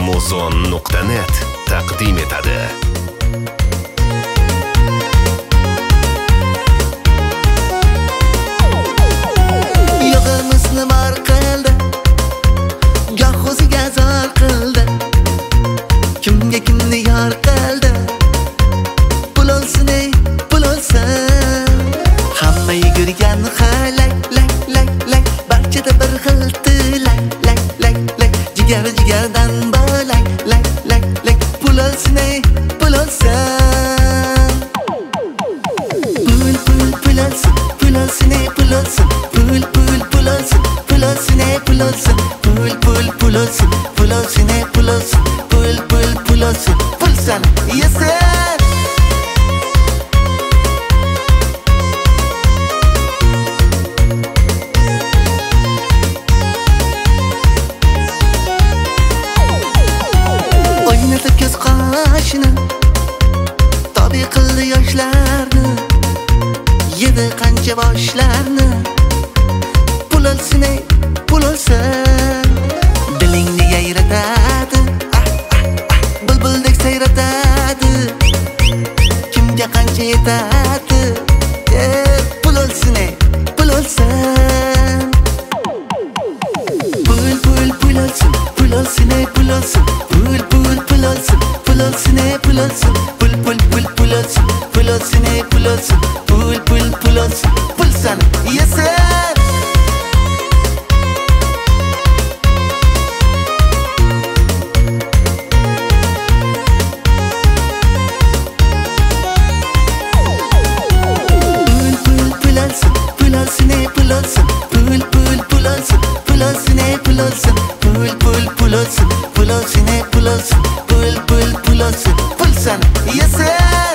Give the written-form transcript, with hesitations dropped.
muzon.net taqdim etadi. Yog'imizni mar qildi, goh o'ziga zor qildi, kimga kimni yor qildi. Pul olsin, pul olsin, hamma yugurgan halak lak lak lak, barchada bir xil tilak lak lak lak, jigar jigardan bo'lak lak lak lak. Pul olsin, pul olsin, pul olsin, pul olsin, pul olsin, pul olsin, pul olsin, pul olsin, pul olsin, pul olsin, pul olsin, pul olsin, pul san yesin. Oynatib ko'z qoshini, tobi qildi yoshlarni, yedi qancha boshlarni. Pul olsin, pul olsin, dilingni yayratadi, bulbuldek sayratadi, kimga qancha yetadi. Pul olsin, pul olsin, pul olsin, pul olsin, pul olsin, pul olsin, pul olsin, pul olsin, pul olsin, pul olsin, pul olsin, pul olsin, pul san yesin. Pul olsin, pul olsin, pul olsin, pul olsin, pul olsin, pul olsin, pul olsin, pul olsin, pul olsin, pul olsin, pul san yesin.